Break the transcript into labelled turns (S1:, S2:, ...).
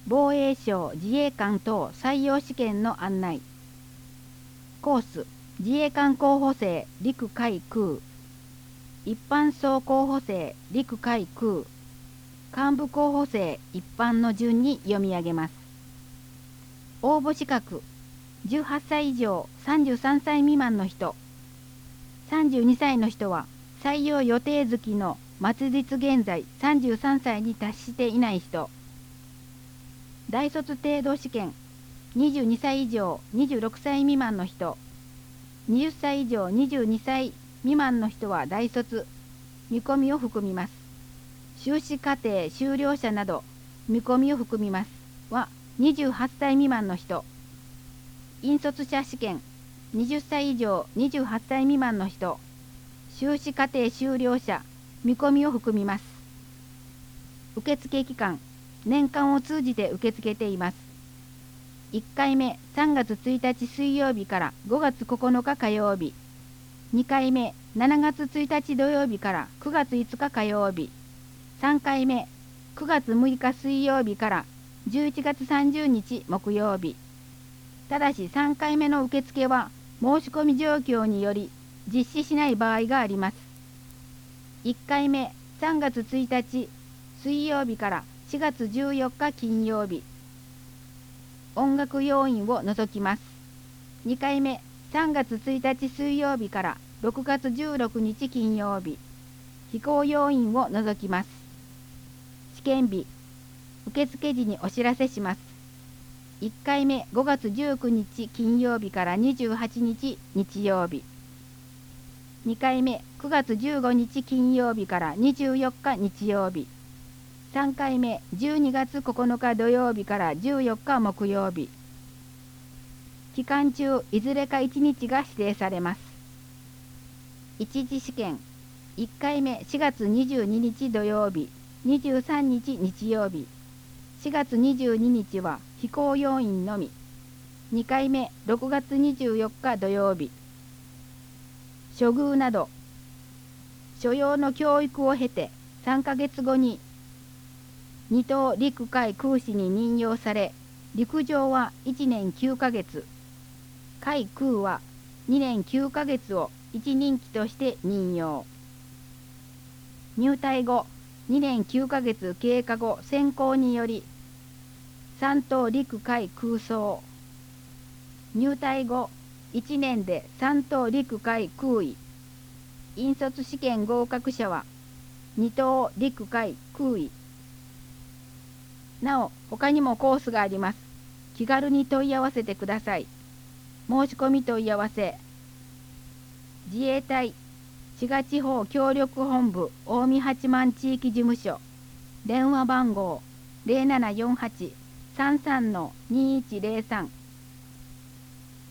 S1: 防衛省自衛官等採用試験の案内。コース、自衛官候補生陸海空、一般曹候補生陸海空、幹部候補生一般の順に読み上げます。応募資格、18歳以上33歳未満の人、32歳の人は採用予定月の末日現在33歳に達していない人、大卒程度試験、22歳以上26歳未満の人、20歳以上22歳未満の人は大卒、見込みを含みます。修士課程修了者など見込みを含みますは28歳未満の人、引率者試験、20歳以上28歳未満の人、修士課程修了者見込みを含みます。受付期間、年間を通じて受け付けています。1回目3月1日水曜日から5月9日火曜日、2回目7月1日土曜日から9月5日火曜日、3回目9月6日水曜日から11月30日木曜日。ただし3回目の受付は申し込み状況により実施しない場合があります。1回目3月1日水曜日から4月14日金曜日。音楽要員を除きます。2回目3月1日水曜日から6月16日金曜日。飛行要員を除きます。試験日、受付時にお知らせします。1回目5月19日金曜日から28日日曜日。2回目9月15日金曜日から24日日曜日。3回目12月9日土曜日から14日木曜日。期間中いずれか1日が指定されます。一次試験、1回目4月22日土曜日、23日日曜日。4月22日は飛行要員のみ。2回目6月24日土曜日。処遇など所要の教育を経て3ヶ月後に2等陸海空士に任用され、陸上は1年9ヶ月、海空は2年9ヶ月を1任期として任用。入隊後2年9ヶ月経過後選考により3等陸海空曹。入隊後1年で3等陸海空尉。引率試験合格者は2等陸海空尉。なお他にもコースがあります。気軽に問い合わせてください。申し込み問い合わせ、自衛隊滋賀地方協力本部近江八幡地域事務所、電話番号 0748-33-2103